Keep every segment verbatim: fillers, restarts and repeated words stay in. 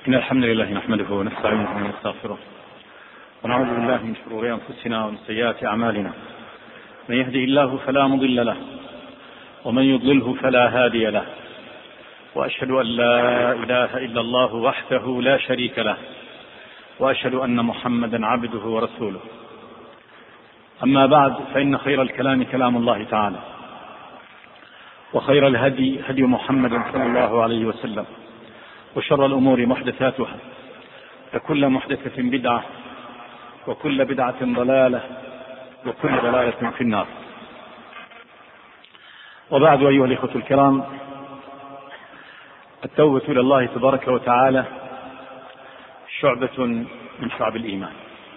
إن الحمد لله نحمده ونستعينه ونستغفره ونعوذ بالله من شرور أنفسنا ومن سيئات أعمالنا. من يهده الله فلا مضل له ومن يضلله فلا هادي له، وأشهد أن لا إله إلا الله وحده لا شريك له، وأشهد أن محمدا عبده ورسوله. أما بعد، فإن خير الكلام كلام الله تعالى، وخير الهدي هدي محمد صلى الله عليه وسلم، وشر الأمور محدثاتها، فكل محدثة بدعة، وكل بدعة ضلالة، وكل ضلالة في النار. وبعد، أيها الإخوة الكرام، التوبة إلى الله تبارك وتعالى شعبة من شعب الإيمان،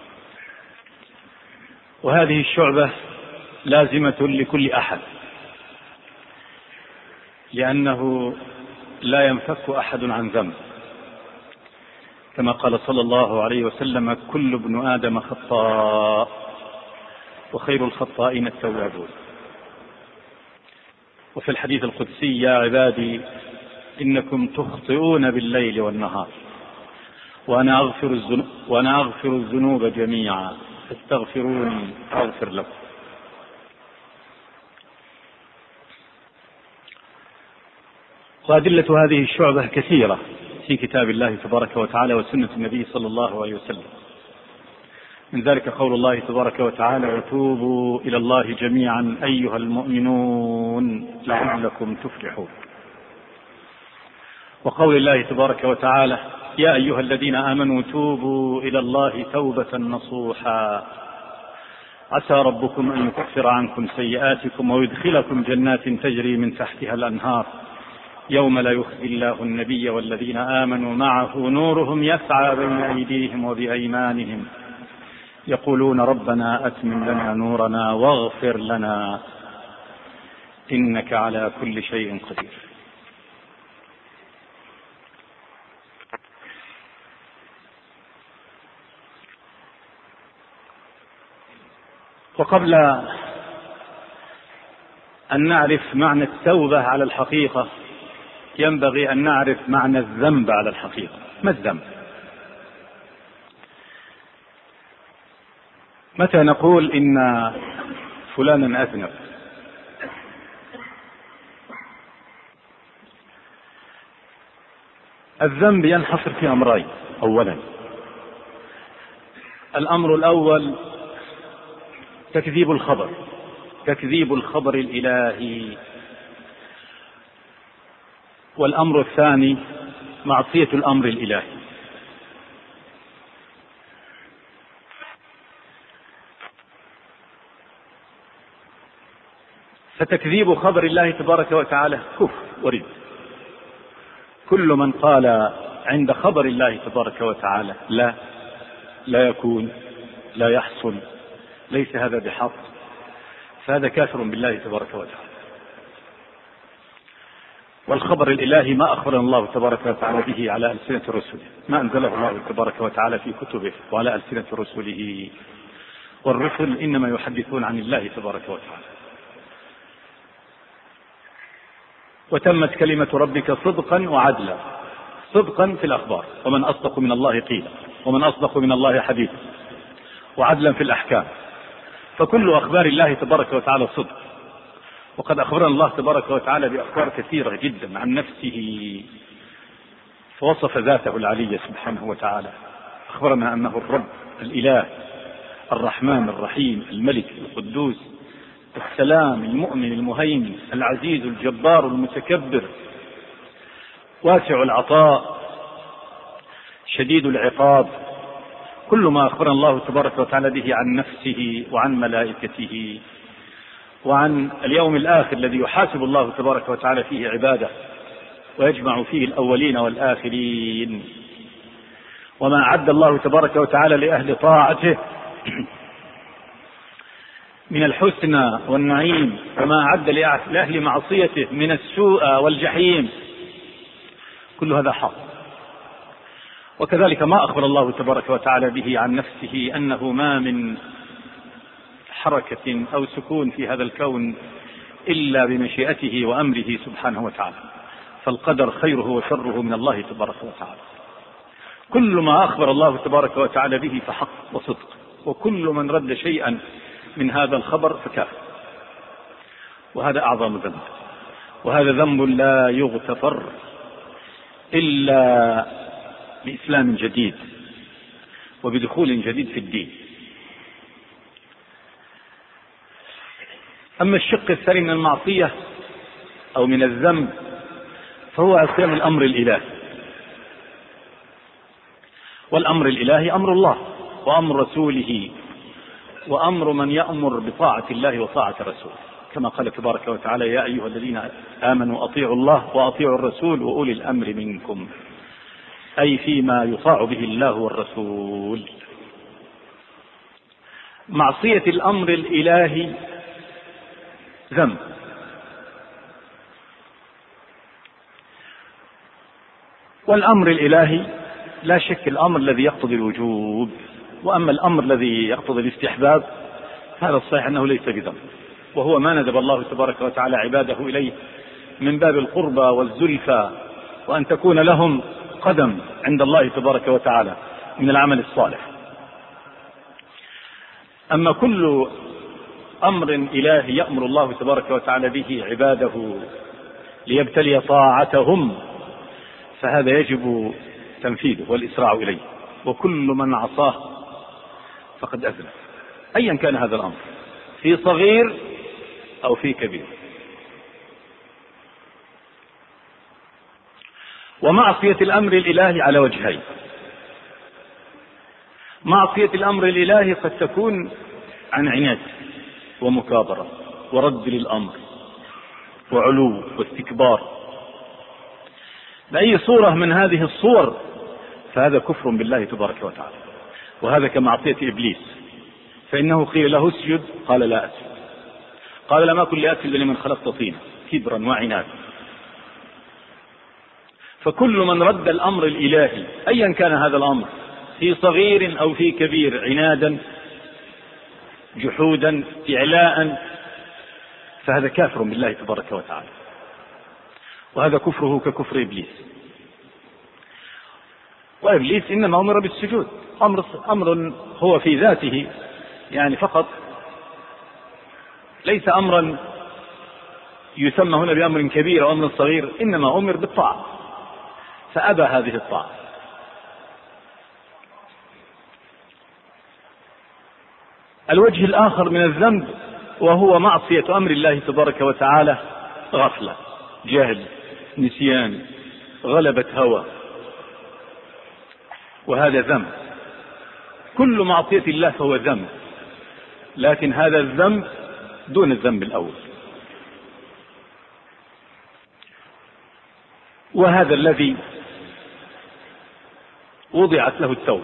وهذه الشعبة لازمة لكل أحد، لأنه لا ينفك أحد عن ذنب، كما قال صلى الله عليه وسلم: كل ابن آدم خطاء وخير الخطائين التوابون. وفي الحديث القدسي: يا عبادي إنكم تخطئون بالليل والنهار وأنا أغفر الذنوب, وأنا أغفر الذنوب جميعا فاستغفروني أغفر لكم. وأدلة هذه الشعبة كثيرة في كتاب الله تبارك وتعالى وسنة النبي صلى الله عليه وسلم. من ذلك قول الله تبارك وتعالى: وتوبوا إلى الله جميعا أيها المؤمنون لعلكم تفلحون. وقول الله تبارك وتعالى: يا أيها الذين آمنوا توبوا إلى الله توبة نصوحا عسى ربكم أن يكفر عنكم سيئاتكم ويدخلكم جنات تجري من تحتها الأنهار يوم لا يخزي الله النبي والذين آمنوا معه نورهم يسعى بين أيديهم وبأيمانهم يقولون ربنا أتمم لنا نورنا واغفر لنا إنك على كل شيء قدير. وقبل أن نعرف معنى التوبة على الحقيقة، ينبغي أن نعرف معنى الذنب على الحقيقة. ما الذنب؟ متى نقول إن فلانا أذنب؟ الذنب ينحصر في أمرين. أولا، الأمر الأول تكذيب الخبر، تكذيب الخبر الإلهي. والأمر الثاني معصية الأمر الإلهي. فتكذيب خبر الله تبارك وتعالى كفر ورد. كل من قال عند خبر الله تبارك وتعالى لا لا يكون، لا يحصل، ليس هذا بحق، فهذا كافر بالله تبارك وتعالى. والخبر الإلهي ما أخبرنا الله تبارك وتعالى به على ألسنة رسله، ما أنزله الله تبارك وتعالى في كتبه وعلى ألسنة رسله. والرسل إنما يحدثون عن الله تبارك وتعالى. وتمت كلمة ربك صدقا وعدلا، صدقا في الأخبار، ومن أصدق من الله قيلا، ومن أصدق من الله حديثا، وعدلا في الأحكام. فكل أخبار الله تبارك وتعالى صدق. وقد أخبرنا الله تبارك وتعالى بأخبار كثيرة جدا عن نفسه، فوصف ذاته العلية سبحانه وتعالى. أخبرنا أنه الرب الإله الرحمن الرحيم الملك القدوس السلام المؤمن المهيمن العزيز الجبار المتكبر واسع العطاء شديد العقاب. كل ما أخبرنا الله تبارك وتعالى به عن نفسه وعن ملائكته وعن اليوم الآخر الذي يحاسب الله تبارك وتعالى فيه عباده ويجمع فيه الأولين والآخرين، وما أعد الله تبارك وتعالى لأهل طاعته من الحسنى والنعيم، وما أعد لأهل معصيته من السوء والجحيم. كل هذا حق. وكذلك ما أخبر الله تبارك وتعالى به عن نفسه أنه ما من حركة أو سكون في هذا الكون إلا بمشيئته وأمره سبحانه وتعالى. فالقدر خيره وشره من الله تبارك وتعالى. كل ما أخبر الله تبارك وتعالى به فحق وصدق، وكل من رد شيئا من هذا الخبر فكافر. وهذا أعظم ذنب، وهذا ذنب لا يغتفر إلا بإسلام جديد وبدخول جديد في الدين. أما الشق الثاني من المعصية أو من الذنب فهو عصيان الأمر الإلهي. والأمر الإلهي أمر الله وأمر رسوله وأمر من يأمر بطاعة الله وطاعة رسوله، كما قال تبارك وتعالى: يا أيها الذين آمنوا أطيعوا الله وأطيعوا الرسول وأولي الأمر منكم، أي فيما يطاع به الله والرسول. معصية الأمر الإلهي ذنب، والأمر الإلهي لا شك الأمر الذي يقتضي الوجوب، وأما الأمر الذي يقتضي الاستحباب هذا الصحيح أنه ليس بذنب، وهو ما ندب الله تبارك وتعالى عباده إليه من باب القربى والزلفى، وأن تكون لهم قدم عند الله تبارك وتعالى من العمل الصالح. أما كل أمر إلهي يأمر الله تبارك وتعالى به عباده ليبتلي طاعتهم فهذا يجب تنفيذه والإسراع إليه، وكل من عصاه فقد أذنب، أيا كان هذا الأمر في صغير أو في كبير. ومعصية الأمر الإلهي على وجهين: معصية الأمر الإلهي قد تكون عن عناد ومكابرة ورد للأمر وعلو واستكبار، بأي صورة من هذه الصور فهذا كفر بالله تبارك وتعالى، وهذا كمعصية إبليس، فإنه قيل له اسجد قال لا أسجد، قال لم أكن لأسجد لمن خلقت طينا، كبرا وعنادا. فكل من رد الأمر الإلهي أيا كان هذا الأمر في صغير أو في كبير عنادا جحودا إعلاء فهذا كافر بالله تبارك وتعالى، وهذا كفره ككفر إبليس. وإبليس إنما أمر بالسجود، أمر, أمر هو في ذاته يعني فقط، ليس أمرا يسمى هنا بأمر كبير أو أمر صغير، إنما أمر بالطاعة فأبى هذه الطاعة. الوجه الآخر من الذنب وهو معصية أمر الله تبارك وتعالى غفلة، جهل، نسيان، غلبة هوى، وهذا ذنب. كل معصية الله فهو ذنب، لكن هذا الذنب دون الذنب الأول، وهذا الذي وضعت له التوبة،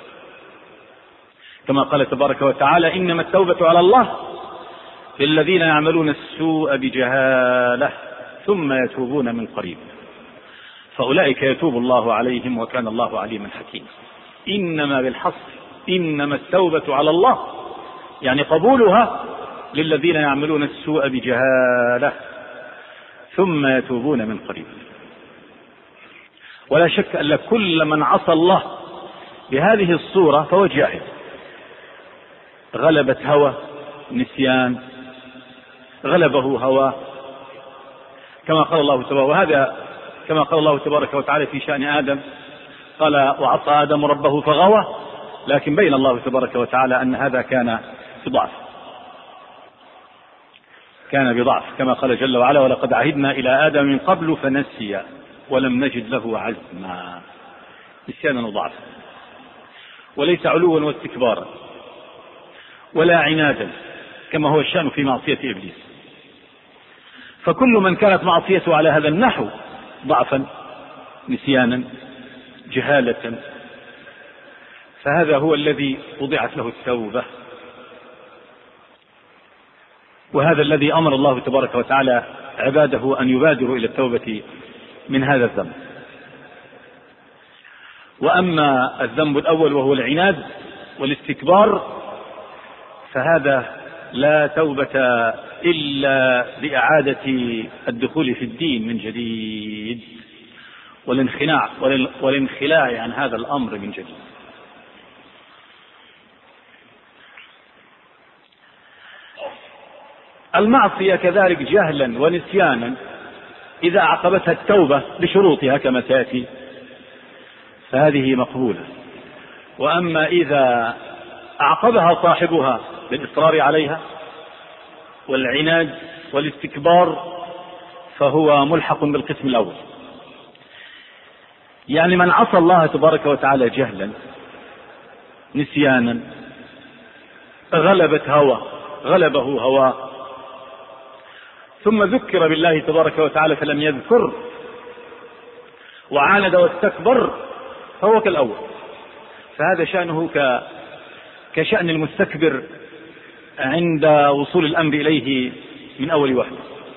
كما قال تبارك وتعالى: إنما التوبة على الله للذين يعملون السوء بجهالة ثم يتوبون من قريب فأولئك يتوب الله عليهم وكان الله عليما حكيما. إنما بالحصر، إنما التوبة على الله يعني قبولها للذين يعملون السوء بجهالة ثم يتوبون من قريب. ولا شك أن كل من عصى الله بهذه الصورة فهو جاهل، غلبة هوى، نسيان، غلبه هوى، كما قال الله تبارك وهذا كما قال الله تبارك وتعالى في شأن آدم، قال: وعصى آدم ربه فغوى، لكن بين الله تبارك وتعالى أن هذا كان بضعف، كان بضعف، كما قال جل وعلا: ولقد عهدنا إلى آدم من قبل فنسي ولم نجد له عزما. نسيانا وضعفا، وليس علوا واستكبارا ولا عنادا كما هو الشأن في معصية إبليس. فكل من كانت معصيته على هذا النحو ضعفا، نسيانا، جهالة، فهذا هو الذي وضعت له التوبة، وهذا الذي أمر الله تبارك وتعالى عباده أن يبادروا إلى التوبة من هذا الذنب. وأما الذنب الأول وهو العناد والاستكبار فهذا لا توبة إلا بإعادة الدخول في الدين من جديد، والانخلاع والانخلاع عن هذا الأمر من جديد. المعصية كذلك جهلا ونسيانا إذا عقبتها التوبة بشروطها كما سيأتي فهذه مقبولة، وأما إذا أعقبها صاحبها بالإصرار عليها والعناد والاستكبار فهو ملحق بالقسم الأول. يعني من عصى الله تبارك وتعالى جهلا نسيانا غلبت هوى غلبه هواه ثم ذكر بالله تبارك وتعالى فلم يذكر وعاند واستكبر فهو كالأول، فهذا شأنه كشأن المستكبر عند وصول الأمر إليه من أول وهلة.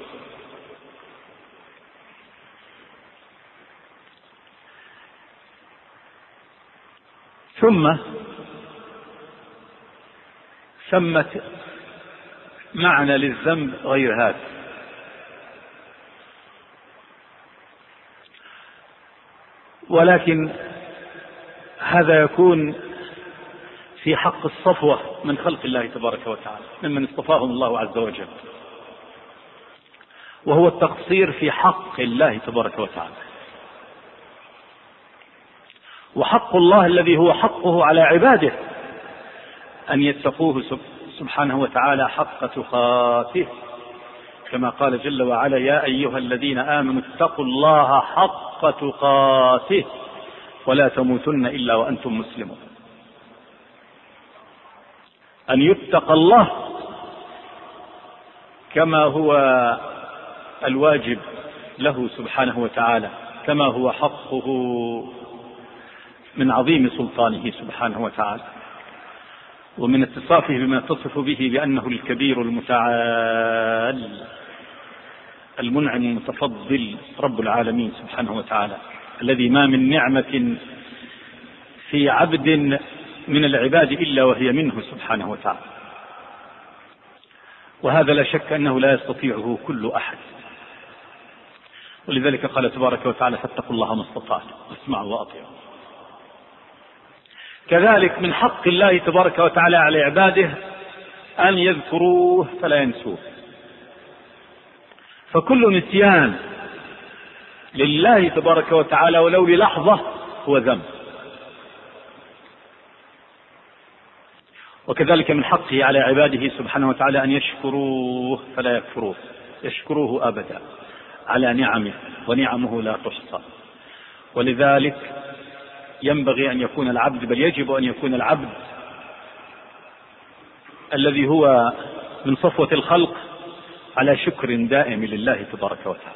ثم ثمة معنى للذنب غير هذا، ولكن هذا يكون في حق الصفوة من خلق الله تبارك وتعالى ممن اصطفاهم الله عز وجل، وهو التقصير في حق الله تبارك وتعالى. وحق الله الذي هو حقه على عباده أن يتقوه سبحانه وتعالى حق تقاته، كما قال جل وعلا: يا أيها الذين آمنوا اتقوا الله حق تقاته ولا تموتن إلا وأنتم مسلمون. أن يتقى الله كما هو الواجب له سبحانه وتعالى، كما هو حقه من عظيم سلطانه سبحانه وتعالى، ومن اتصافه بما تصف به بأنه الكبير المتعال المنعم المتفضل رب العالمين سبحانه وتعالى، الذي ما من نعمة في عبد من العباد إلا وهي منه سبحانه وتعالى. وهذا لا شك أنه لا يستطيعه كل أحد، ولذلك قال تبارك وتعالى: فاتقوا الله ما استطعتم واسمعوا وأطيعوا. كذلك من حق الله تبارك وتعالى على عباده أن يذكروه فلا ينسوه، فكل نسيان لله تبارك وتعالى ولو للحظة هو ذنب. وكذلك من حقه على عباده سبحانه وتعالى أن يشكروه فلا يكفروه، يشكروه أبدا على نعمه، ونعمه لا تحصى. ولذلك ينبغي أن يكون العبد، بل يجب أن يكون العبد الذي هو من صفوة الخلق على شكر دائم لله تبارك وتعالى.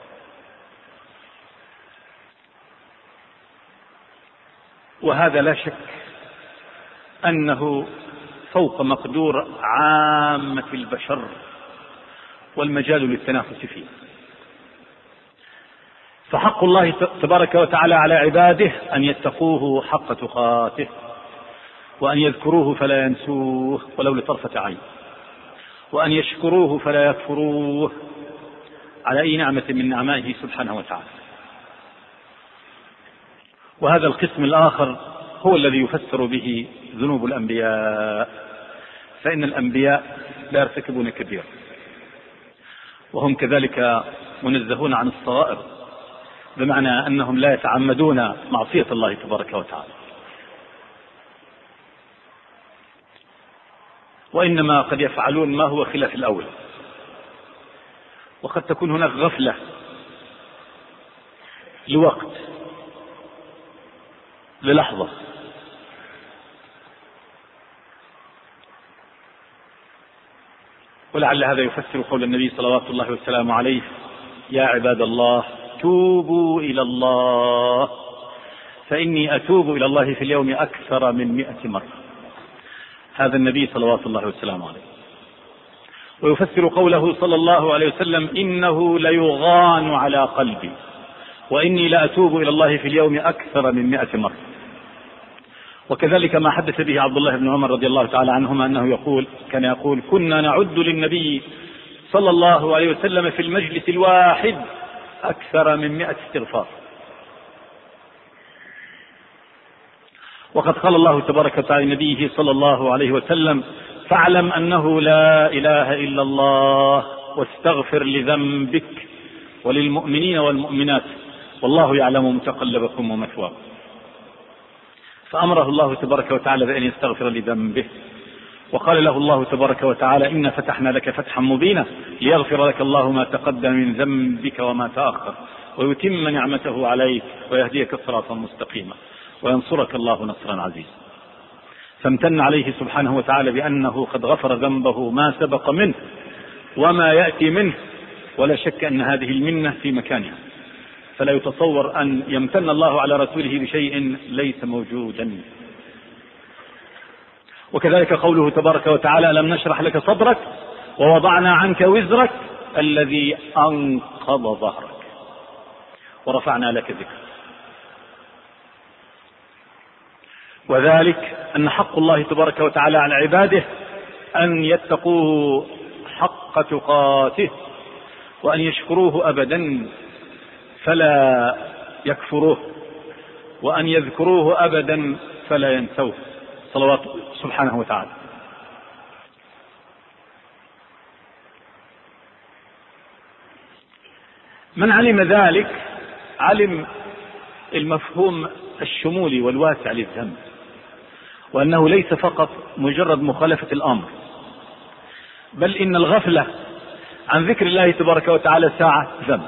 وهذا لا شك أنه فوق مقدور عامة البشر والمجال للتنافس فيه. فحق الله تبارك وتعالى على عباده أن يتقوه حق تقاته، وأن يذكروه فلا ينسوه ولو لطرفة عين، وأن يشكروه فلا يكفروه على أي نعمة من نعمائه سبحانه وتعالى. وهذا القسم الآخر هو الذي يفسر به ذنوب الأنبياء، فإن الأنبياء لا يرتكبون كبيرا، وهم كذلك منزهون عن الصغائر، بمعنى أنهم لا يتعمدون معصية الله تبارك وتعالى، وإنما قد يفعلون ما هو خلاف الأولى. وقد تكون هناك غفلة لوقت، للحظة، ولعل هذا يفسر قول النبي صلوات الله والسلام عليه: يا عباد الله توبوا إلى الله فإني أتوب إلى الله في اليوم أكثر من مئة مرة. هذا النبي صلوات الله والسلام عليه. ويفسر قوله صلى الله عليه وسلم: إنه ليغان على قلبي وإني لأتوب إلى الله في اليوم أكثر من مئة مرة. وكذلك ما حدث به عبد الله بن عمر رضي الله تعالى عنهما أنه يقول كان يقول: كنا نعد للنبي صلى الله عليه وسلم في المجلس الواحد أكثر من مئة استغفار. وقد قال الله تبارك وتعالى لنبيه صلى الله عليه وسلم: فاعلم أنه لا إله إلا الله واستغفر لذنبك وللمؤمنين والمؤمنات والله يعلم متقلبكم ومثواكم. فأمره الله تبارك وتعالى بأن يستغفر لذنبه، وقال له الله تبارك وتعالى: إنا فتحنا لك فتحا مبينا ليغفر لك الله ما تقدم من ذنبك وما تأخر ويتم نعمته عليك ويهديك صراطا مستقيما وينصرك الله نصرا عزيزا. فامتن عليه سبحانه وتعالى بأنه قد غفر ذنبه ما سبق منه وما يأتي منه، ولا شك أن هذه المنة في مكانها، فلا يتصور أن يمتن الله على رسوله بشيء ليس موجودا. وكذلك قوله تبارك وتعالى: ألم نشرح لك صدرك ووضعنا عنك وزرك الذي أنقض ظهرك ورفعنا لك ذكرك. وذلك أن حق الله تبارك وتعالى على عباده أن يتقوه حق تقاته وأن يشكروه أبدا فلا يكفروه وأن يذكروه أبدا فلا ينسوه صلوات سبحانه وتعالى. من علم ذلك علم المفهوم الشمولي والواسع للذنب، وأنه ليس فقط مجرد مخالفة الأمر، بل إن الغفلة عن ذكر الله تبارك وتعالى ساعة ذنب.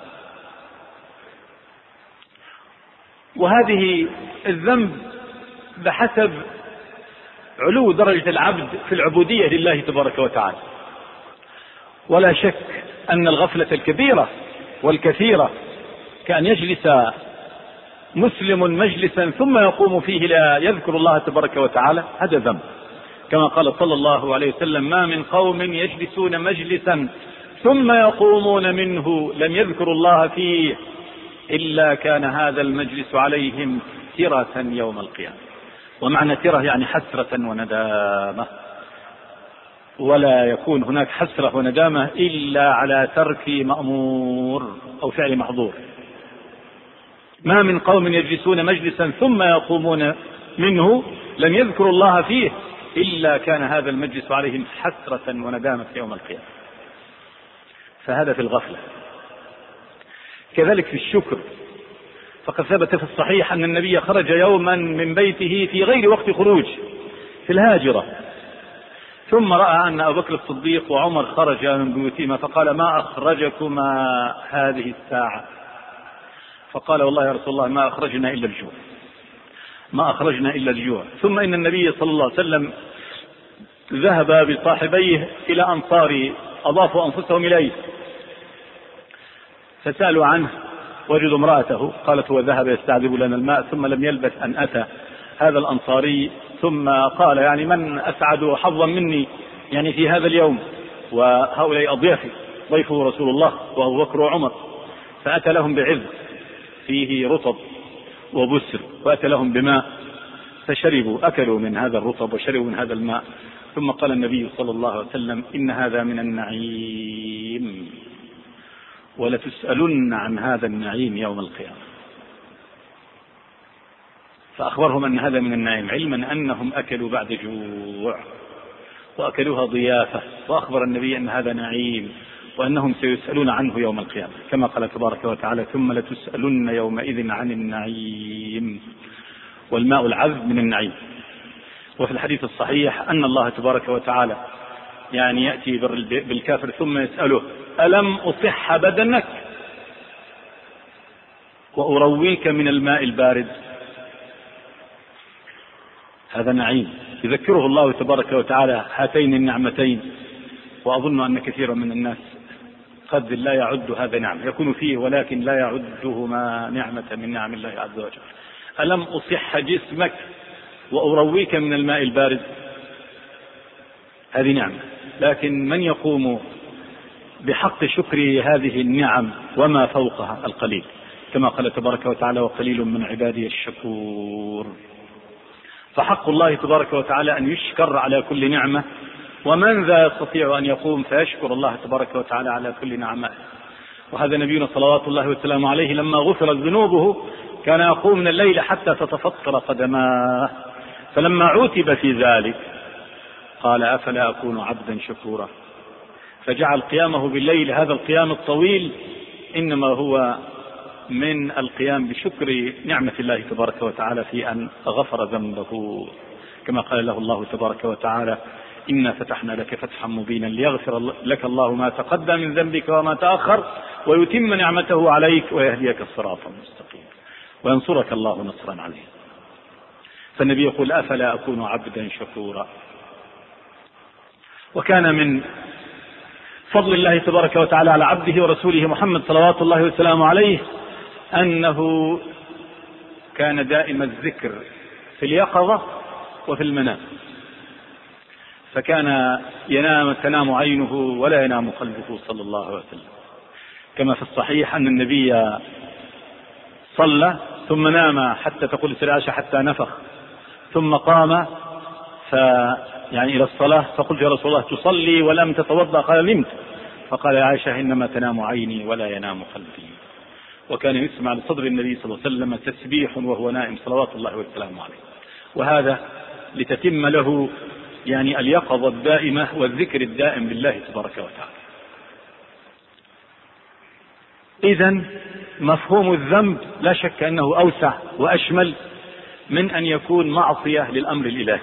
وهذه الذنب بحسب علو درجة العبد في العبودية لله تبارك وتعالى. ولا شك أن الغفلة الكبيرة والكثيرة كأن يجلس مسلم مجلسا ثم يقوم فيه لا يذكر الله تبارك وتعالى، هذا ذنب، كما قال صلى الله عليه وسلم: ما من قوم يجلسون مجلسا ثم يقومون منه لم يذكروا الله فيه إلا كان هذا المجلس عليهم ترة يوم القيامة. ومعنى ترة يعني حسرة وندامة، ولا يكون هناك حسرة وندامة إلا على ترك مأمور أو فعل محظور. ما من قوم يجلسون مجلسا ثم يقومون منه لم يذكروا الله فيه إلا كان هذا المجلس عليهم حسرة وندامة يوم القيامة. فهذا في الغفلة. كذلك في الشكر، فقد ثبت في الصحيح أن النبي خرج يوما من بيته في غير وقت خروج في الهاجرة، ثم رأى أن أبو بكر الصديق وعمر خرج من بيوتهما فقال: ما أخرجكما هذه الساعة؟ فقال: والله يا رسول الله ما أخرجنا إلا الجوع، ما أخرجنا إلا الجوع. ثم إن النبي صلى الله عليه وسلم ذهب بصاحبيه إلى أنصار أضافوا أنفسهم إليه فسألوا عنه، وجدوا امرأته قالت: هو ذهب يستعذب لنا الماء. ثم لم يلبث أن أتى هذا الأنصاري ثم قال: يعني من أسعد حظا مني يعني في هذا اليوم، وهؤلاء أضيافي ضيفه رسول الله وأبو بكر وعمر. فأتى لهم بعذق فيه رطب وبسر، وأتى لهم بماء فشربوا، أكلوا من هذا الرطب وشربوا من هذا الماء. ثم قال النبي صلى الله عليه وسلم: إن هذا من النعيم ولتسألن عن هذا النعيم يوم القيامة. فأخبرهم أن هذا من النعيم، علما أنهم أكلوا بعد جوع وأكلوها ضيافة، وأخبر النبي أن هذا نعيم وأنهم سيسألون عنه يوم القيامة، كما قال تبارك وتعالى: ثم لتسألن يومئذ عن النعيم. والماء العذب من النعيم. وفي الحديث الصحيح أن الله تبارك وتعالى يعني يأتي بالكافر ثم يسأله: ألم أصح بدنك وأرويك من الماء البارد؟ هذا نعيم يذكره الله تبارك وتعالى هاتين النعمتين. وأظن أن كثيرا من الناس قد لا يعد هذا نعم يكون فيه، ولكن لا يعدهما نعمة من نعم الله عز وجل. ألم أصح جسمك وأرويك من الماء البارد؟ هذه نعمة، لكن من يقوم بحق شكر هذه النعم وما فوقها القليل، كما قال تبارك وتعالى: وقليل من عبادي الشكور. فحق الله تبارك وتعالى أن يشكر على كل نعمة، ومن ذا يستطيع أن يقوم فيشكر الله تبارك وتعالى على كل نعمة؟ وهذا نبينا صلوات الله وسلامه عليه لما غفرت ذنوبه كان يقوم من الليل حتى تتفطر قدماه، فلما عوتب في ذلك قال أفلا أكون عبدا شكورا، فجعل قيامه بالليل هذا القيام الطويل إنما هو من القيام بشكر نعمة الله تبارك وتعالى في أن غفر ذنبه، كما قال له الله تبارك وتعالى إنا فتحنا لك فتحا مبينا ليغفر لك الله ما تقدم من ذنبك وما تأخر ويتم نعمته عليك ويهديك الصراط المستقيم وينصرك الله نصرا عليه. فالنبي يقول أفلا أكون عبدا شكورا. وكان من فضل الله تبارك وتعالى على عبده ورسوله محمد صلوات الله وسلامه عليه أنه كان دائم الذكر في اليقظة وفي المنام، فكان ينام تنام عينه ولا ينام قلبه صلى الله عليه وسلم، كما في الصحيح أن النبي صلى ثم نام حتى تقول السيدة عائشة حتى نفخ، ثم قام ف يعني إلى الصلاة، فقلت يا رسول الله تصلي ولم تتوضأ؟ قال نمت. فقال يا عائشة إنما تنام عيني ولا ينام قلبي. وكان يسمع لصدر النبي صلى الله عليه وسلم تسبيح وهو نائم صلوات الله وسلامه عليه، وهذا لتتم له يعني اليقظة الدائمة والذكر الدائم بالله تبارك وتعالى. إذن مفهوم الذنب لا شك أنه أوسع وأشمل من أن يكون معصية للأمر الإلهي،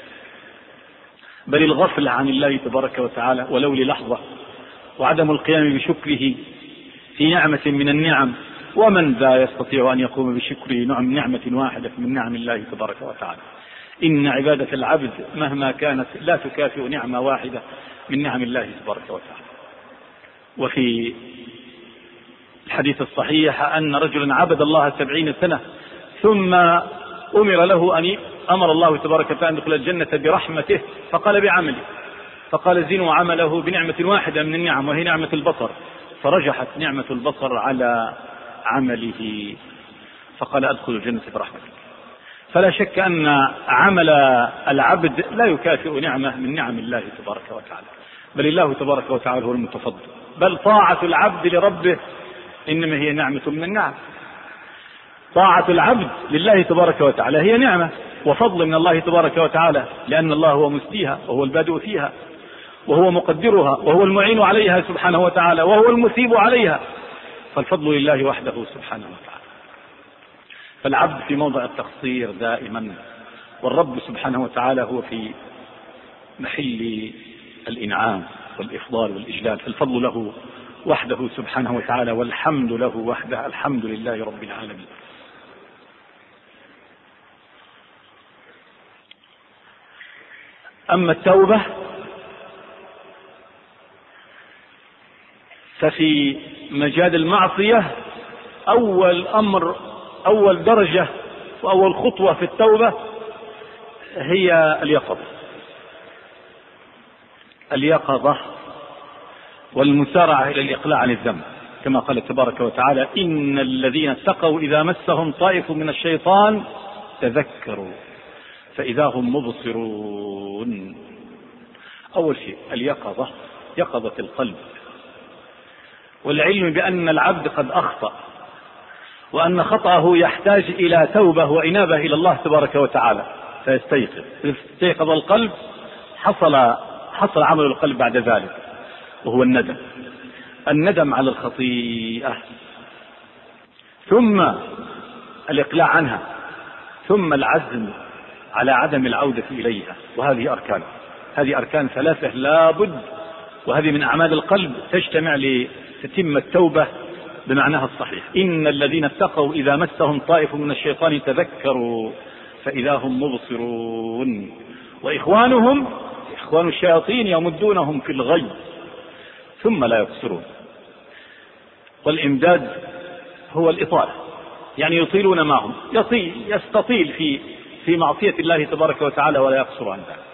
بل الغفلة عن الله تبارك وتعالى ولو للحظة، وعدم القيام بشكره في نعمة من النعم، ومن ذا يستطيع أن يقوم بشكر نعم نعمة واحدة من نعم الله تبارك وتعالى. إن عبادة العبد مهما كانت لا تكافئ نعمة واحدة من نعم الله تبارك وتعالى. وفي الحديث الصحيح أن رجلا عبد الله سبعين سنة ثم أمر له أن أمر الله تبارك وتعالى أن يدخل الجنة برحمته، فقال بعمله، فقال زنوا عمله بنعمة واحدة من النعم وهي نعمة البصر، فرجحت نعمة البصر على عمله، فقال أدخل الجنة برحمتك. فلا شك أن عمل العبد لا يكافئ نعمة من نعم الله تبارك وتعالى، بل الله تبارك وتعالى هو المتفضل، بل طاعة العبد لربه إنما هي نعمة من النعم. طاعة العبد لله تبارك وتعالى هي نعمة وفضل من الله تبارك وتعالى، لأن الله هو مسديها وهو البادئ فيها وهو مقدرها وهو المعين عليها سبحانه وتعالى وهو المثيب عليها، فالفضل لله وحده سبحانه وتعالى. فالعبد في موضع التقصير دائما، والرب سبحانه وتعالى هو في محل الإنعام والإفضال والإجلال، فالفضل له وحده سبحانه وتعالى والحمد له وحده، الحمد لله رب العالمين. أما التوبة ففي مجال المعصية أول أمر أول درجة وأول خطوة في التوبة هي اليقظة اليقظة والمسارعة إلى الإقلاع عن الذنب، كما قال تبارك وتعالى إن الذين اتقوا إذا مسهم طائف من الشيطان تذكروا فإذا هم مبصرون. أول شيء اليقظة، يقظة القلب، والعلم بأن العبد قد أخطأ وأن خطأه يحتاج إلى توبة وإنابة إلى الله تبارك وتعالى فيستيقظ. استيقظ القلب حصل حصل عمل القلب بعد ذلك، وهو الندم الندم على الخطيئة، ثم الإقلاع عنها، ثم العزم على عدم العودة إليها. وهذه أركان هذه أركان ثلاثة لا بد، وهذه من أعمال القلب تجتمع لتتم التوبة بمعناها الصحيح. إن الذين اتقوا إذا مسهم طائف من الشيطان تذكروا فإذا هم مبصرون وإخوانهم إخوان الشياطين يمدونهم في الغي ثم لا يبصرون. والإمداد هو الإطالة، يعني يطيلون معهم، يطيل يستطيل في في معصية الله تبارك وتعالى ولا يقصر عن ذلك.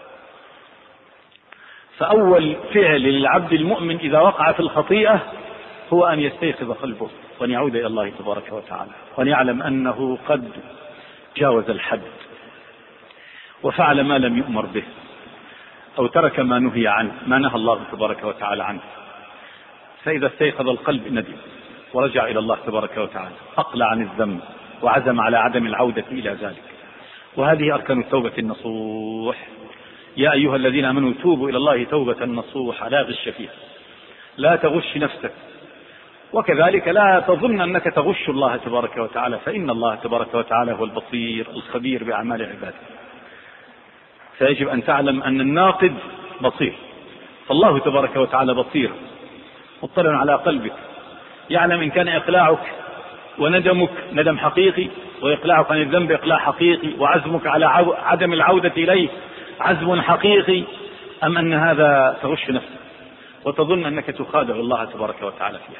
فأول فعل للعبد المؤمن إذا وقع في الخطيئة هو أن يستيقظ قلبه وأن يعود إلى الله تبارك وتعالى، وأن يعلم أنه قد جاوز الحد وفعل ما لم يؤمر به أو ترك ما نهي عنه ما نهى الله تبارك وتعالى عنه. فإذا استيقظ القلب ندم ورجع إلى الله تبارك وتعالى، أقلع عن الذنب وعزم على عدم العودة إلى ذلك. وهذه أركان التوبة النصوح. يا أيها الذين آمنوا توبوا إلى الله توبة نصوح لا غش فيها، لا تغش نفسك، وكذلك لا تظن أنك تغش الله تبارك وتعالى، فإن الله تبارك وتعالى هو البصير الخبير بأعمال عباده. فيجب أن تعلم أن الناقد بصير، فالله تبارك وتعالى بصير مطلع على قلبك، يعلم إن كان إقلاعك وندمك ندم حقيقي، وإقلاعك عن الذنب إقلاع حقيقي، وعزمك على عدم العودة إليه عزم حقيقي، أم أن هذا تغش نفسك وتظن أنك تخادع الله تبارك وتعالى فيها.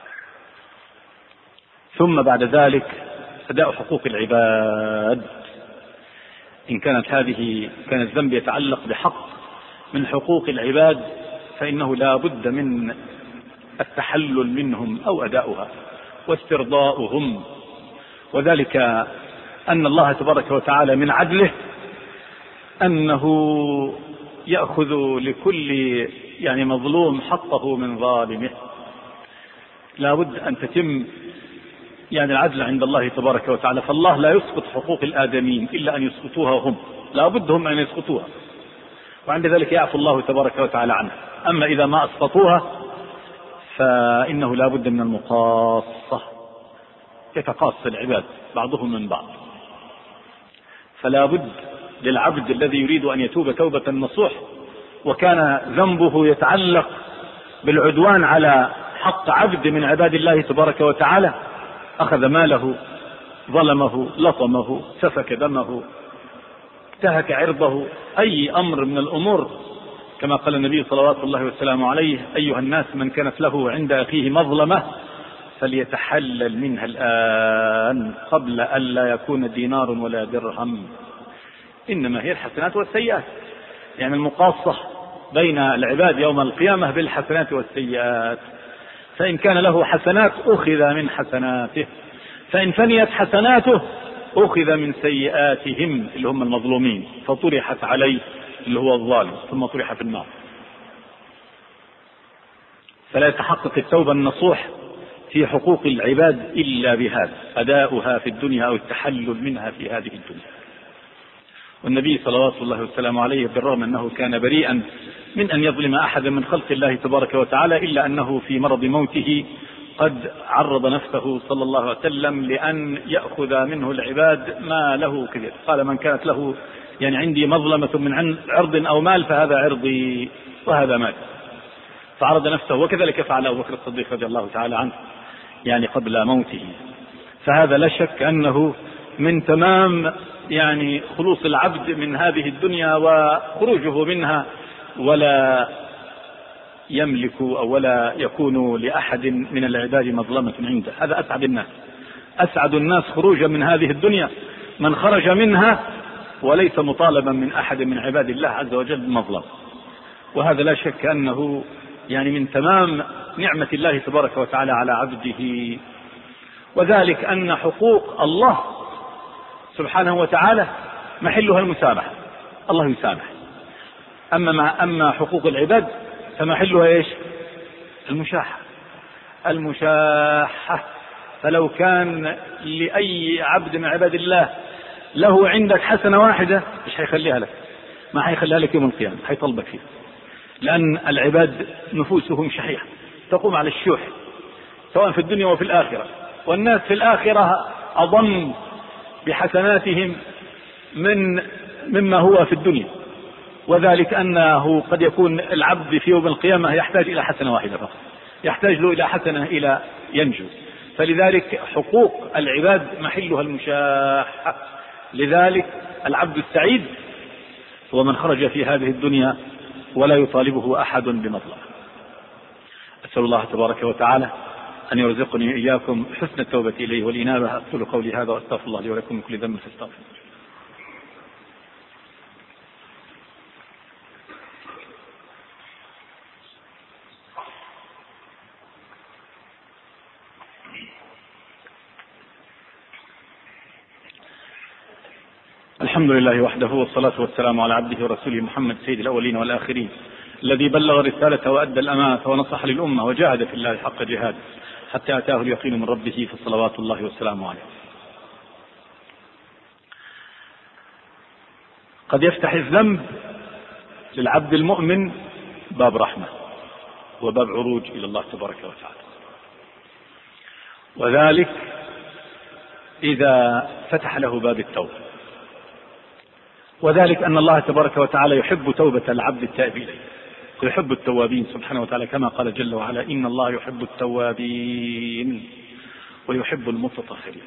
ثم بعد ذلك أداء حقوق العباد. إن كانت هذه كان الذنب يتعلق بحق من حقوق العباد فإنه لا بد من التحلل منهم أو أداؤها واسترضاؤهم، وذلك أن الله تبارك وتعالى من عدله أنه يأخذ لكل يعني مظلوم حقه من ظالمه. لا بد أن تتم يعني العدل عند الله تبارك وتعالى، فالله لا يسقط حقوق الآدمين إلا أن يسقطوها هم، لا بد هم أن يسقطوها، وعند ذلك يعفو الله تبارك وتعالى عنها. أما إذا ما أسقطوها فإنه لا بد من المقاصة، يتقاص العباد بعضهم من بعض. فلا بد للعبد الذي يريد أن يتوب توبة نصوح وكان ذنبه يتعلق بالعدوان على حق عبد من عباد الله تبارك وتعالى، أخذ ماله، ظلمه، لطمه، سفك دمه، انتهك عرضه، أي أمر من الأمور، كما قال النبي صلوات الله وسلامه عليه: أيها الناس من كانت له عند أخيه مظلمة فليتحلل منها الآن قبل أن لا يكون دينار ولا درهم. إنما هي الحسنات والسيئات، يعني المقاصة بين العباد يوم القيامة بالحسنات والسيئات. فإن كان له حسنات أخذ من حسناته، فإن فنيت حسناته أخذ من سيئاتهم اللي هم المظلومين فطرحت عليه اللي هو الظالم ثم طرح في النار. فلا يتحقق التوبة النصوح في حقوق العباد إلا بهذا، أداؤها في الدنيا أو التحلل منها في هذه الدنيا. والنبي صلوات الله وسلامه عليه بالرغم أنه كان بريئا من أن يظلم أحدا من خلق الله تبارك وتعالى، إلا أنه في مرض موته قد عرض نفسه صلى الله عليه وسلم لأن يأخذ منه العباد ما له كثير. قال: من كانت له يعني عندي مظلمة من عرض أو مال فهذا عرضي وهذا مال، فعرض نفسه. وكذلك فعل أبو بكر الصديق رضي الله تعالى عنه يعني قبل موته. فهذا لا شك أنه من تمام يعني خلوص العبد من هذه الدنيا وخروجه منها، ولا يملك أو ولا يكون لأحد من العباد مظلمة عنده. هذا أسعد الناس، أسعد الناس خروجا من هذه الدنيا من خرج منها وليس مطالبا من أحد من عباد الله عز وجل بمظلم. وهذا لا شك أنه يعني من تمام نعمة الله تبارك وتعالى على عبده. وذلك أن حقوق الله سبحانه وتعالى محلها المسامحة، الله يسامح. أما مع أما حقوق العباد فمحلها إيش؟ المشاحة، المشاحة. فلو كان لأي عبد من عباد الله له عندك حسنة واحدة مش حيخليها لك، ما حيخليها لك يوم القيامة، حيطلبك فيها، لأن العباد نفوسهم شحيحة تقوم على الشح سواء في الدنيا وفي الآخرة، والناس في الآخرة أضم بحسناتهم من مما هو في الدنيا. وذلك أنه قد يكون العبد في يوم القيامة يحتاج إلى حسنة واحدة فقط، يحتاج له إلى حسنة إلى ينجو. فلذلك حقوق العباد محلها المشاحة. لذلك العبد السعيد هو من خرج في هذه الدنيا ولا يطالبه أحد بمظلمة. أسأل الله تبارك وتعالى أن يرزقني إياكم حسن التوبة إليه والإنابة. أقول قولي هذا وأستغفر الله لي ولكم من كل ذنب فاستغفروه. الحمد لله وحده، والصلاة والسلام على عبده ورسوله محمد سيد الأولين والآخرين، الذي بلغ الرسالة وأدى الأمانة ونصح للأمة وجاهد في الله حق جهاده حتى أتاه اليقين من ربه، فصلوات الله والسلام عليه. قد يفتح الذنب للعبد المؤمن باب رحمة وباب عروج إلى الله تبارك وتعالى، وذلك إذا فتح له باب التوبة، وذلك أن الله تبارك وتعالى يحب توبة العبد التائب إليه ويحب التوابين سبحانه وتعالى، كما قال جل وعلا: إن الله يحب التوابين ويحب المتطهرين.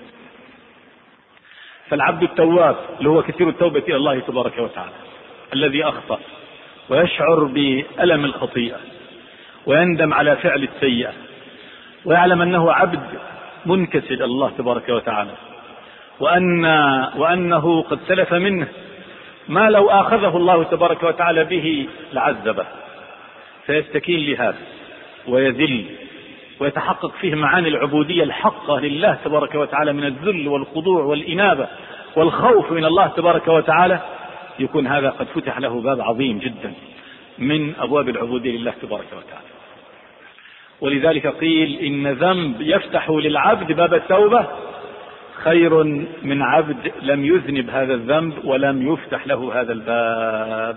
فالعبد التواب اللي هو كثير التوبة إلى الله تبارك وتعالى، الذي أخطأ ويشعر بألم الخطيئة ويندم على فعل السيئة ويعلم أنه عبد منكسر إلى الله تبارك وتعالى، وأن وأنه قد سلف منه ما لو آخذه الله تبارك وتعالى به لعذبه، فيستكين لهذا ويذل ويتحقق فيه معاني العبودية الحقة لله تبارك وتعالى من الذل والخضوع والإنابة والخوف من الله تبارك وتعالى، يكون هذا قد فتح له باب عظيم جدا من أبواب العبودية لله تبارك وتعالى. ولذلك قيل إن ذنب يفتح للعبد باب التوبة خير من عبد لم يذنب هذا الذنب ولم يفتح له هذا الباب.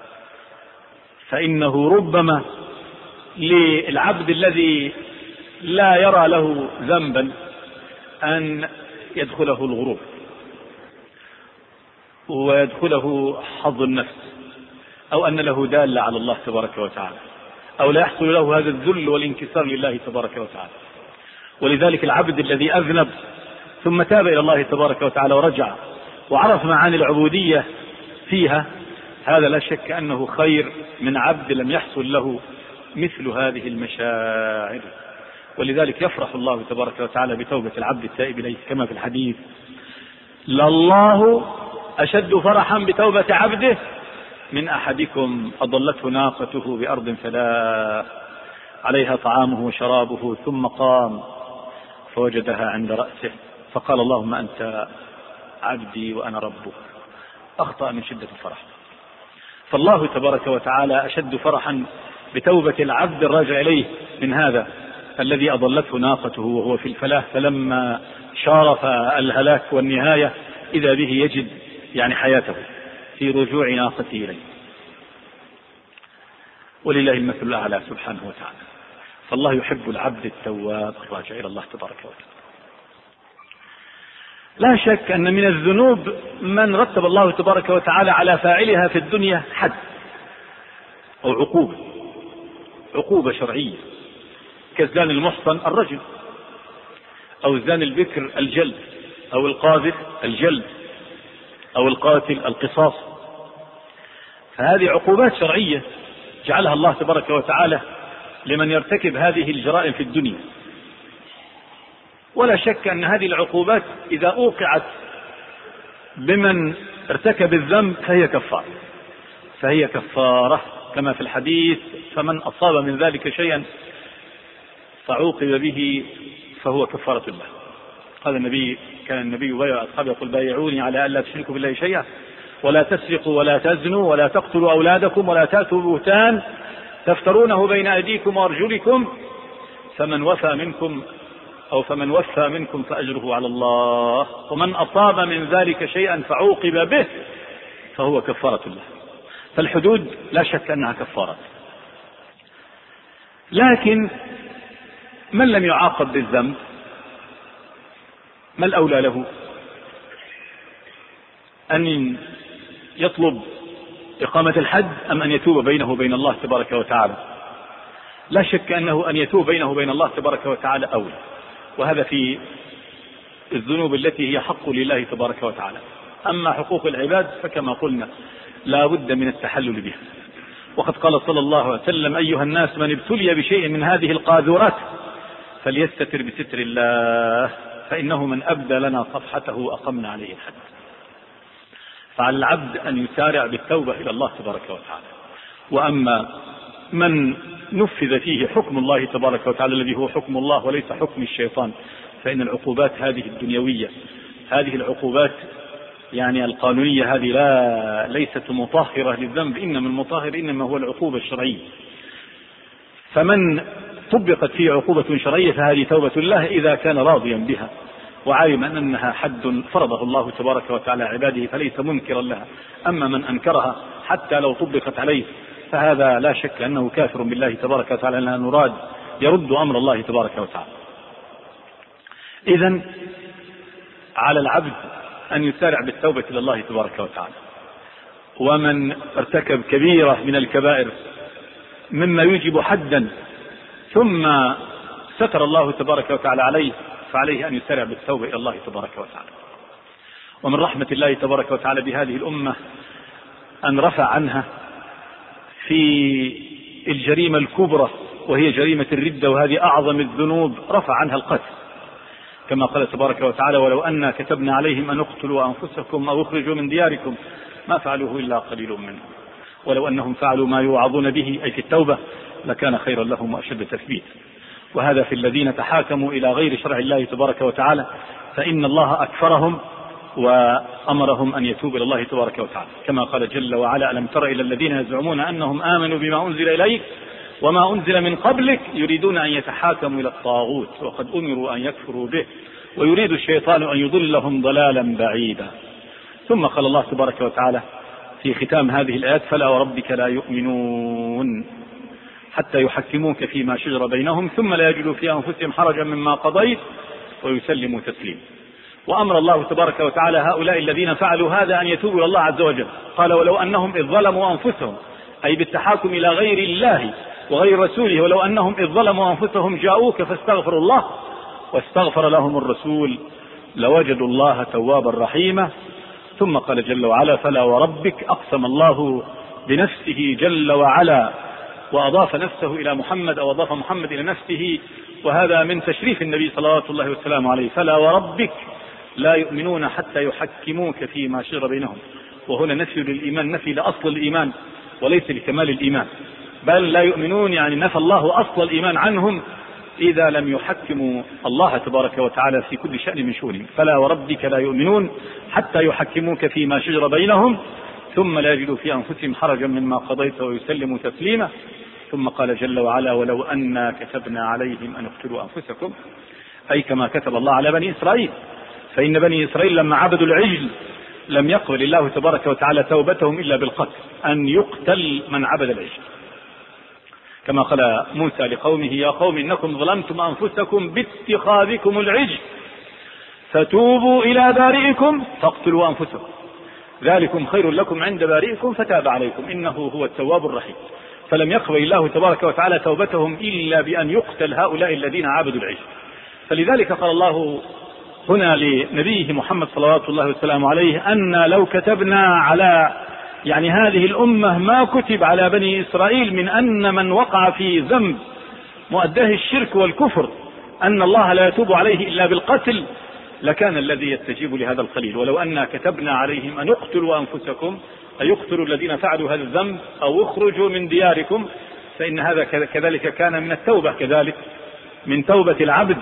فإنه ربما للعبد الذي لا يرى له ذنبا أن يدخله الغرور ويدخله حظ النفس، أو أن له دالة على الله تبارك وتعالى، أو لا يحصل له هذا الذل والانكسار لله تبارك وتعالى. ولذلك العبد الذي أذنب ثم تاب إلى الله تبارك وتعالى ورجع وعرف معاني العبودية فيها، هذا لا شك أنه خير من عبد لم يحصل له مثل هذه المشاعر. ولذلك يفرح الله تبارك وتعالى بتوبة العبد التائب إليه، كما في الحديث: لله أشد فرحا بتوبة عبده من أحدكم أضلته ناقته بأرض فلا عليها طعامه وشرابه ثم قام فوجدها عند رأسه فقال: اللهم أنت عبدي وأنا ربك، أخطأ من شدة الفرح. فالله تبارك وتعالى أشد فرحا بتوبة العبد الراجع إليه من هذا الذي أضلته ناقته وهو في الفلاح، فلما شارف الهلاك والنهاية إذا به يجد يعني حياته في رجوع ناقته إليه. ولله المثل الأعلى سبحانه وتعالى. فالله يحب العبد التواب الراجع إلى الله تبارك وتعالى. لا شك أن من الذنوب من رتب الله تبارك وتعالى على فاعلها في الدنيا حد أو عقوبة عقوبة شرعية، كالزان المحصن الرجل، أو الزان البكر الجلد، أو القاذف الجلد، أو القاتل القصاص. فهذه عقوبات شرعية جعلها الله تبارك وتعالى لمن يرتكب هذه الجرائم في الدنيا. ولا شك أن هذه العقوبات إذا أوقعت بمن ارتكب الذنب فهي كفارة فهي كفارة كما في الحديث: فمن أصاب من ذلك شيئا فعوقب به فهو كفارة الله. قال النبي: كان النبي بايع أصحابه يقول: بايعوني على ألا تشركوا بالله شيئا ولا تسرقوا ولا تزنوا ولا تقتلوا أولادكم ولا تأتوا بهتان تفترونه بين أيديكم وأرجلكم فمن وفى منكم أو فمن وفى منكم فأجره على الله، ومن أصاب من ذلك شيئا فعوقب به فهو كفارة الله. فالحدود لا شك أنها كفارة، لكن من لم يعاقب بالذنب ما الأولى له؟ أن يطلب إقامة الحد أم أن يتوب بينه وبين الله تبارك وتعالى؟ لا شك أنه أن يتوب بينه وبين الله تبارك وتعالى أولى، وهذا في الذنوب التي هي حق لله تبارك وتعالى. أما حقوق العباد فكما قلنا لا بد من التحلل بها. وقد قال صلى الله عليه وسلم: أيها الناس من ابتلي بشيء من هذه القاذورات فليستتر بستر الله فإنه من أبدى لنا صفحته أقمنا عليه الحد. فعلى العبد أن يسارع بالتوبة إلى الله تبارك وتعالى. وأما من نفذ فيه حكم الله تبارك وتعالى الذي هو حكم الله وليس حكم الشيطان، فإن العقوبات هذه الدنيوية، هذه العقوبات يعني القانونية، هذه لا ليست مطهرة للذنب، إنما المطهر إنما هو العقوبة الشرعية. فمن طبقت فيه عقوبة شرعية فهذه توبة الله إذا كان راضيا بها وعالما أنها حد فرضه الله تبارك وتعالى عباده فليس منكرا لها. أما من أنكرها حتى لو طبقت عليه فهذا لا شك أنه كافر بالله تبارك وتعالى، لا نراد يرد أمر الله تبارك وتعالى. إذن على العبد أن يسارع بالتوبة إلى الله تبارك وتعالى. ومن ارتكب كبيرة من الكبائر مما يوجب حدا ثم ستر الله تبارك وتعالى عليه فعليه أن يسارع بالتوبة إلى الله تبارك وتعالى. ومن رحمة الله تبارك وتعالى بهذه الأمة أن رفع عنها في الجريمة الكبرى وهي جريمة الردة، وهذه أعظم الذنوب، رفع عنها القتل كما قال تبارك وتعالى: ولو أنا كتبنا عليهم أن اقتلوا أنفسكم أو اخرجوا من دياركم ما فعلوه إلا قليل منهم ولو أنهم فعلوا ما يوعظون به أي في التوبة لكان خيرا لهم وأشد تثبيت. وهذا في الذين تحاكموا إلى غير شرع الله تبارك وتعالى، فإن الله أكفرهم وأمرهم أن يتوبوا إلى الله تبارك وتعالى، كما قال جل وعلا: ألم تر إلى الذين يزعمون أنهم آمنوا بما أنزل إليك وما أنزل من قبلك يريدون أن يتحاكموا إلى الطاغوت وقد أمروا أن يكفروا به ويريد الشيطان أن يضلهم ضلالا بعيدا. ثم قال الله تبارك وتعالى في ختام هذه الآيات: فلا وربك لا يؤمنون حتى يحكموك فيما شجر بينهم ثم لا يجدوا في أنفسهم حرجا مما قضيت ويسلموا تسليما. وأمر الله تبارك وتعالى هؤلاء الذين فعلوا هذا أن يتوبوا إلى الله عز وجل. قال: ولو أنهم إذ ظلموا أنفسهم، أي بالتحاكم إلى غير الله وغير رسوله، ولو أنهم إذ ظلموا أنفسهم جاءوك فاستغفروا الله واستغفر لهم الرسول لوجدوا الله توابا رحيما. ثم قال جل وعلا: فلا وربك، أقسم الله بنفسه جل وعلا وأضاف نفسه إلى محمد أو أضاف محمد إلى نفسه، وهذا من تشريف النبي صلوات الله وسلامه عليه. فلا وربك لا يؤمنون حتى يحكموك فيما شجر بينهم. وهنا نفي للإيمان، نفي لأصل الإيمان وليس لكمال الإيمان، بل لا يؤمنون يعني نفى الله أصل الإيمان عنهم إذا لم يحكموا الله تبارك وتعالى في كل شأن من شؤونهم. فلا وربك لا يؤمنون حتى يحكموك فيما شجر بينهم ثم لا يجدوا في أنفسهم حرجا مما قضيت ويسلموا تسليما. ثم قال جل وعلا: ولو أنا كتبنا عليهم أن اقتلوا أنفسكم، أي كما كتب الله على بني إسرائيل. فإن بني إسرائيل لما عبدوا العجل لم يقبل الله تبارك وتعالى توبتهم إلا بالقتل، أن يقتل من عبد العجل، كما قال موسى لقومه: يا قوم إنكم ظلمتم أنفسكم باتخاذكم العجل فتوبوا إلى بارئكم فاقتلوا أنفسكم ذلكم خير لكم عند بارئكم فتاب عليكم إنه هو التواب الرحيم. فلم يقبل الله تبارك وتعالى توبتهم إلا بأن يقتل هؤلاء الذين عبدوا العجل. فلذلك قال الله هنا لنبيه محمد صلوات الله وسلامه عليه: أن لو كتبنا على يعني هذه الأمة ما كتب على بني إسرائيل من أن من وقع في ذنب مؤداه الشرك والكفر أن الله لا يتوب عليه إلا بالقتل لكان الذي يستجيب لهذا القليل. ولو أن كتبنا عليهم أن اقتلوا أنفسكم، أي يقتلوا الذين فعلوا هذا الذنب أو اخرجوا من دياركم، فإن هذا كذلك كان من التوبة، كذلك من توبة العبد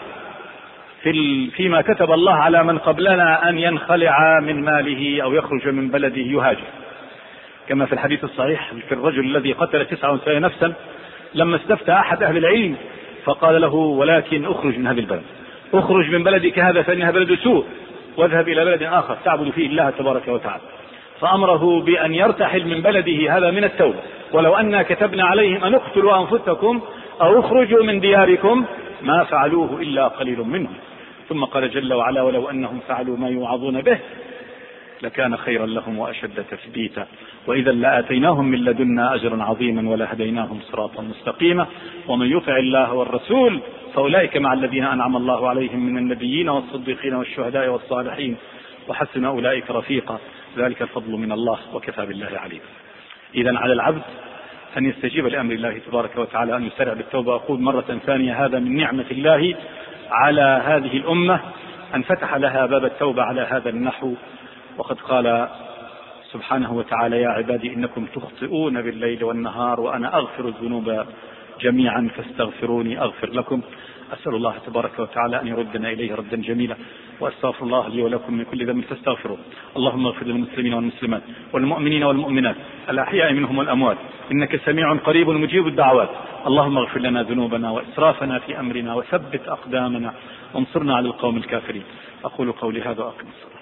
في فيما كتب الله على من قبلنا أن ينخلع من ماله أو يخرج من بلده يهاجر، كما في الحديث الصحيح في الرجل الذي قتل تسعة وتسعين نفسا لما استفتى أحد أهل العلم فقال له: ولكن اخرج من هذه البلد، اخرج من بلدك هذا فإنها بلد سوء واذهب إلى بلد آخر تعبد فيه الله تبارك وتعالى. فأمره بأن يرتحل من بلده، هذا من التوبة. ولو أنا كتبنا عليهم أن اقتلوا أنفسكم أو اخرجوا من دياركم ما فعلوه إلا قليل منهم. ثم قال جل وعلا: ولو أنهم فعلوا ما يوعظون به لكان خيرا لهم وأشد تثبيتا وإذا لآتيناهم من لدنا أجرا عظيما ولهديناهم صراطا مستقيما ومن يطع الله والرسول فأولئك مع الذين أنعم الله عليهم من النبيين والصديقين والشهداء والصالحين وحسن أولئك رفيقا ذلك الفضل من الله وكفى بالله عليم. إذن على العبد أن يستجيب لأمر الله تبارك وتعالى، أن يسرع بالتوبة. أقول مرة ثانية: هذا من نعمة الله على هذه الأمة أن فتح لها باب التوبة على هذا النحو. وقد قال سبحانه وتعالى: يا عبادي إنكم تخطئون بالليل والنهار وأنا أغفر الذنوب جميعا فاستغفروني أغفر لكم. أسأل الله تبارك وتعالى أن يردنا إليه ردا جميلا، وأستغفر الله لي ولكم من كل ذنب فاستغفروه. اللهم اغفر للمسلمين والمسلمات والمؤمنين والمؤمنات الأحياء منهم والأموات، إنك سميع قريب مجيب الدعوات. اللهم اغفر لنا ذنوبنا وإسرافنا في أمرنا وثبت أقدامنا وانصرنا على القوم الكافرين. أقول قولي هذا وأقم الصلاة.